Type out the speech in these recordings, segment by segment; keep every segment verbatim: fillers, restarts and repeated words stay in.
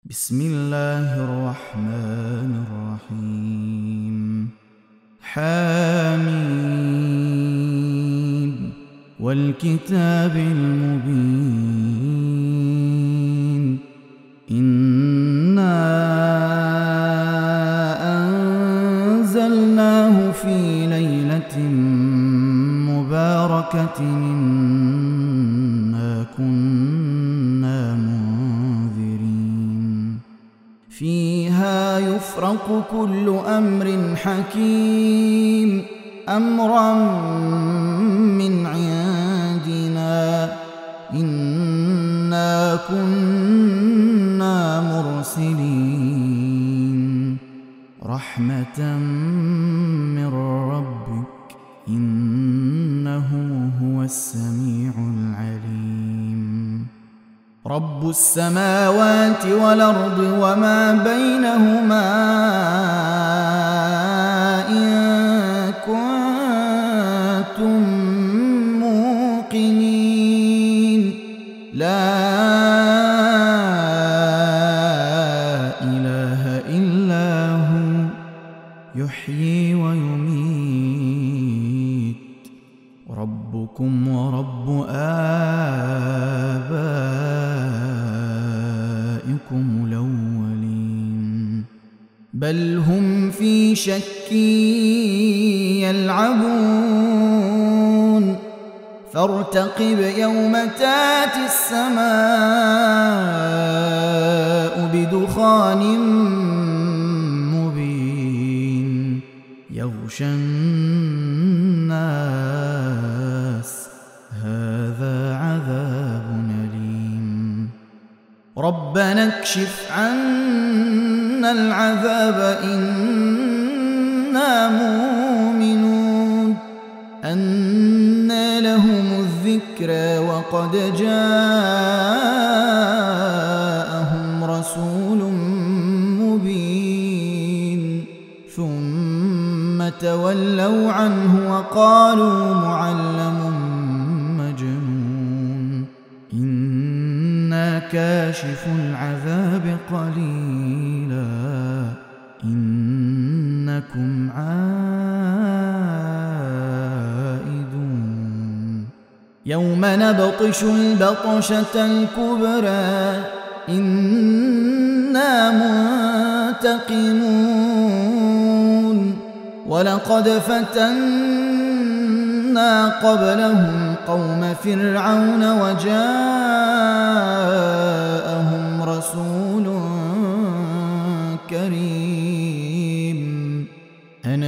بسم الله الرحمن الرحيم. حميم والكتاب المبين. إنا أنزلناه في ليلة مباركة إنا كنا منذرين فيها يفرق كل أمر حكيم أمرا من عندنا إنا كنا مرسلين رحمة من ربك إنه هو السميع العليم. رب السماوات والأرض وما بينهما إن كنتم موقنين. لا إله إلا هو يحيي ويميت. ربكم ورب آبائكم الأولين بل هم في شك يلعبون. فارتقب يوم تاتي السماء بدخان مبين يغشى الناس هذا عذاب أليم. ربنا اكشف عنا العذاب إنا مؤمنون. أنى لهم الذكرى وقد جاءهم رسول مبين ثم تولوا عنه وقالوا معلم مجنون. إنا كاشف العذاب قليلا إنكم عائدون. يوم نبطش البطشة الكبرى إنا منتقمون. ولقد فتنا قبلهم قوم فرعون وجاءهم رسول كريم أن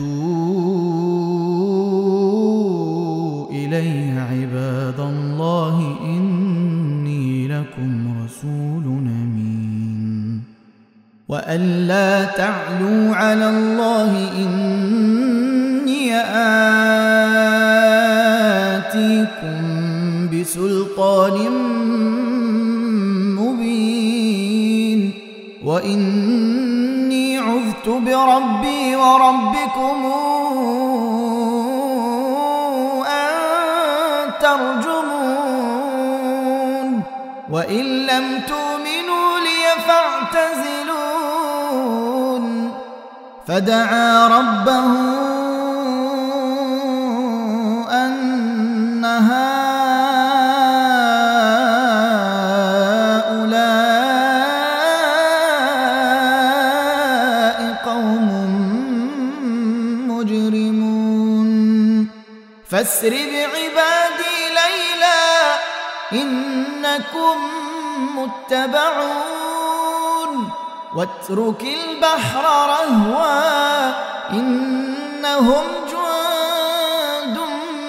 ادوا إلي عباد الله إني لكم رسول أمين. وأن لا تعلوا على الله إني آتيكم بسلطان مبين وإني عذت بربي وربكم أن ترجمون. وإن لم تؤمنوا لي فاعتزلون. فدعا ربه أن هؤلاء قوم مجرمون. فاسر بعبادي ليلا إنكم متبعون. واترك البحر رهوا إنهم جند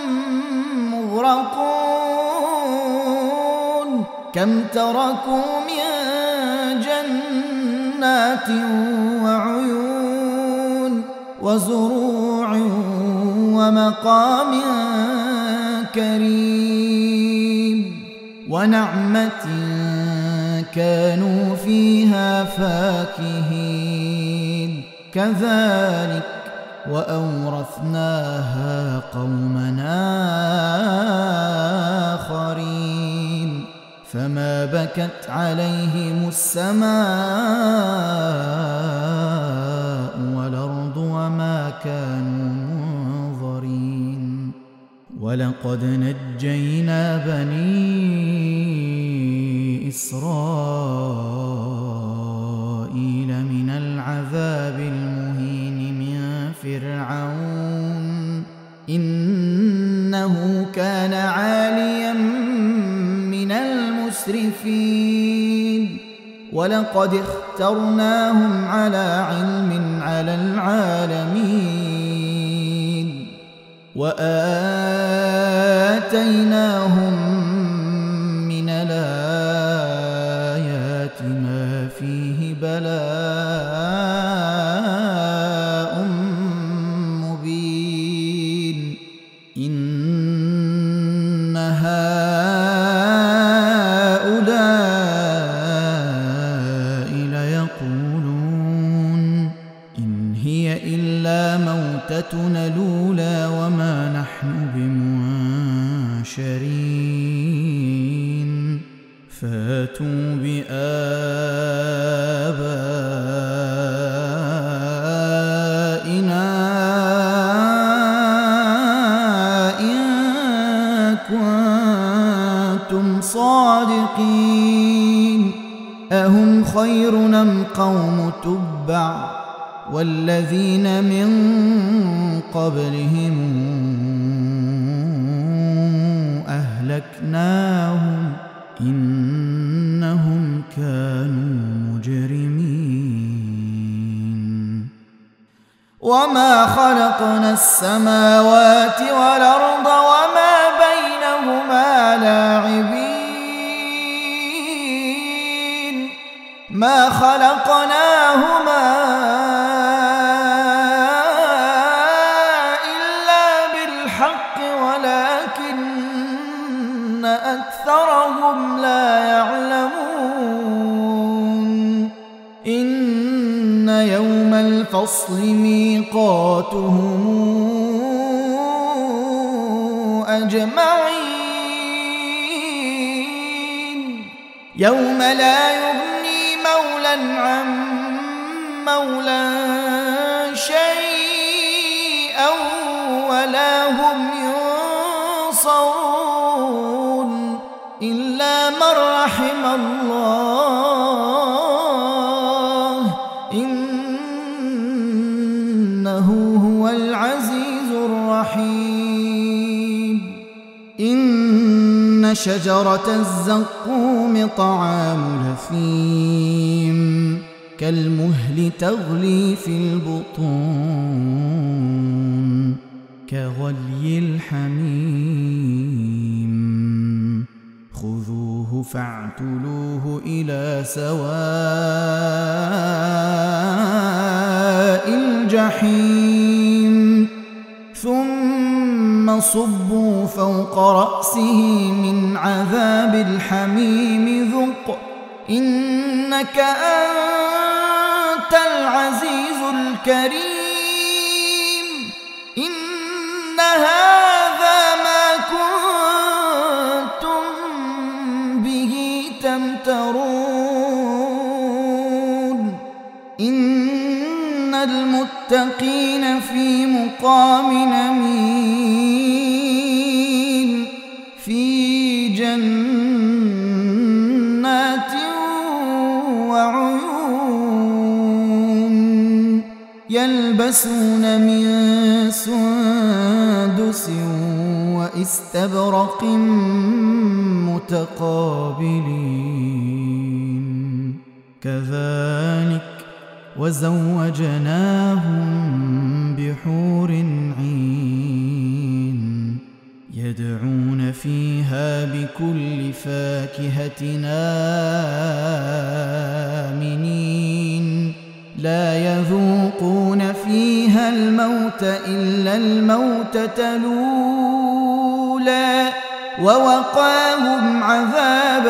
مغرقون. كم تركوا من جنات وعيون وزروع ومقام كريم ونعمة كانوا فيها فاكهين. كذلك وأورثناها قومنا آخرين فما بكت عليهم السماء والأرض وما كانوا منظرين. ولقد نجينا بني إسرائيل من العذاب المهين من فرعون إنه كان عاليا من المسرفين. ولقد اخترناهم على علم على العالمين وآتيناهم من الآيات ما فيه بلاء مبين. إن هؤلاء ليقولون إن هي إلا موتتنا الأولى وما نحن بمنشرين. فاتوا بآبائنا إن كنتم صادقين. أهم خير أم قوم تبع والذين من قبلهم أهلكناهم إنهم كانوا مجرمين. وما خلقنا السماوات والأرض وما بينهما لاعبين. ما خلقناهما إلا بالحق ولكن أكثرهم لا يعلمون. إن يوم الفصل ميقاتهم أجمعين. يوم لا يغني مولى عن مولى شيئا ولا هم ينصرون إلا من رحم الله إنه هو العزيز الرحيم. إن شجرة الزقوم طعام الأثيم كالمهل تغلي في البطون كغلي الحميم. خذوه فاعتلوه إلى سواء الجحيم ثم صبوا فوق رأسه من عذاب الحميم ذق إنك أنت العزيز الكريم. إن هذا ما كنتم به تمترون. إن المتقين في مقام أمين في جنات وعيون يلبسون من سندس واستبرق متقابلين. كذلك وزوجناهم بحور عين يدعون فيها بكل فاكهة آمنين لا يذوقون فيها الموت إلا الموتة الأولى ووقاهم عذاب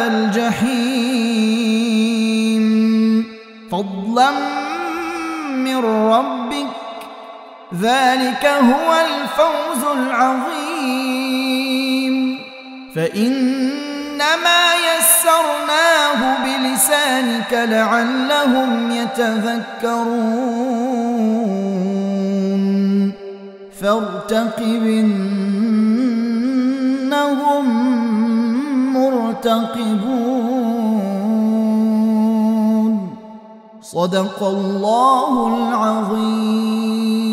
الجحيم فضلا من ربك ذلك هو الفوز العظيم. فإن فإنما يسرناه بلسانك لعلهم يتذكرون فارتقب إنهم مرتقبون صدق الله العظيم.